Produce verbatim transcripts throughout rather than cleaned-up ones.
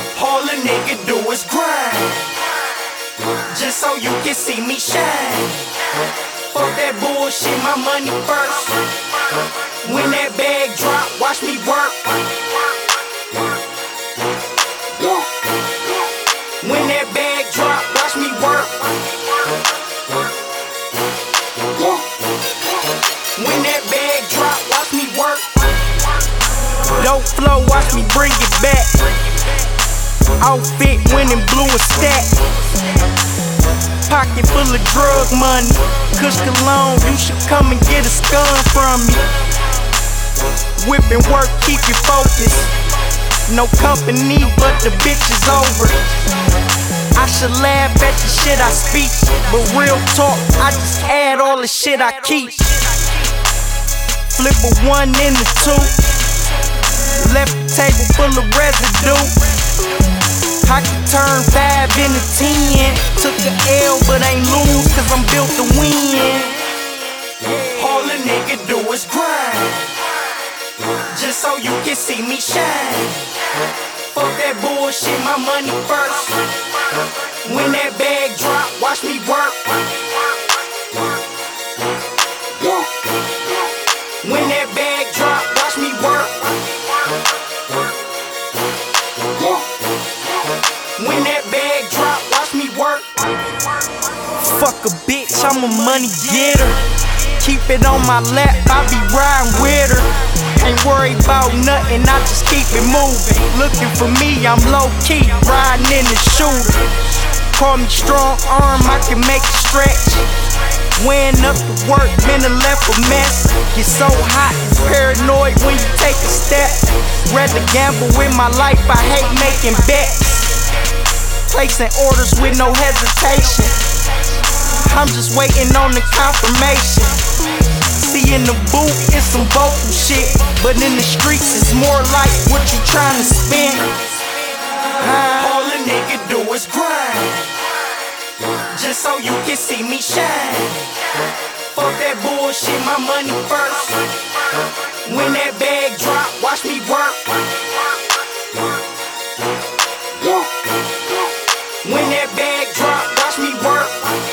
All a nigga do is grind, just so you can see me shine. Fuck that bullshit, my money first. When that bag drop, watch me work. When that bag drop, watch me work. When that bag drop, watch me work. Dope flow, watch me bring it back. Outfit winning blue and stack. Pocket full of drug money. Kush cologne, you should come and get a scum from me. Whipping work, keep you focused. No company, but the bitch is over. I should laugh at the shit I speak, but real talk, I just add all the shit I keep. Flip a one into two. Left the table full of residue. I can turn five into ten. Took a L but ain't lose, cause I'm built to win. All a nigga do is grind, just so you can see me shine. Fuck that bullshit, my money first. When that bag drop, watch me work. When that bag drop, watch me work. When that bag drop, watch me work. Fuck a bitch, I'm a money getter. Keep it on my lap, I be riding with her. Ain't worried about nothing, I just keep it moving. Looking for me, I'm low key, riding in the shooter. Call me strong arm, I can make it stretch. Weighing up the work, been a left a mess. Get so hot and paranoid when you take a step. Rather gamble with my life, I hate making bets. Placing orders with no hesitation. I'm just waiting on the confirmation. See, in the booth, it's some vocal shit, but in the streets, it's more like what you trying to spend. uh, All a nigga do is grind, just so you can see me shine. Fuck that bullshit, my money first. When that bag drop, watch me work. When that bag drop, watch me work.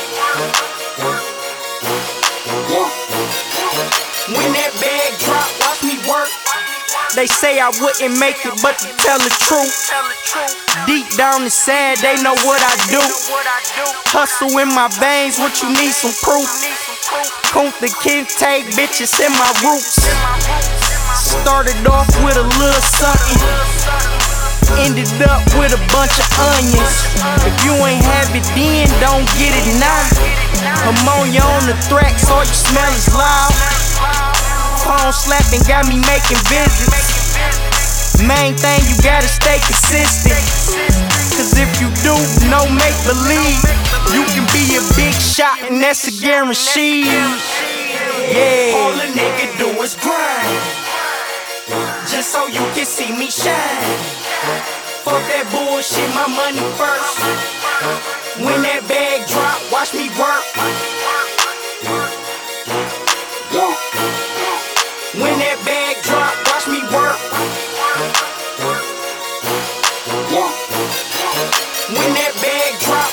When that bag drop, watch me work. They say I wouldn't make it, but to tell the truth, deep down inside, they know what I do. Hustle in my veins, what you need, some proof. Kunta Kinte, bitches in my roots. Started off with a little something, ended up with a bunch of onions. If you ain't have it then, don't get it now. Ammonia on the tracks, all you smell is loud. Phone slapping got me making visits. Main thing, you gotta stay consistent. Cause if you do no make believe, you can be a big shot and that's a guarantee. Yeah. All a nigga do is grind, just so you can see me shine. Fuck that bullshit, my money first. When that bag drop, watch me work. When that bag drop, watch me work. When that bag drop,